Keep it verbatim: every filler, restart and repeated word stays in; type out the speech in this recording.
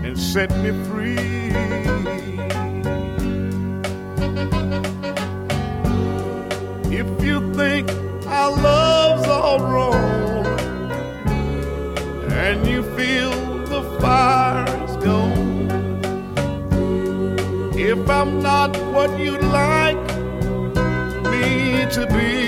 and set me free. If you think our love's all wrong and you feel the fire's gone, if I'm not what you'd like me to be,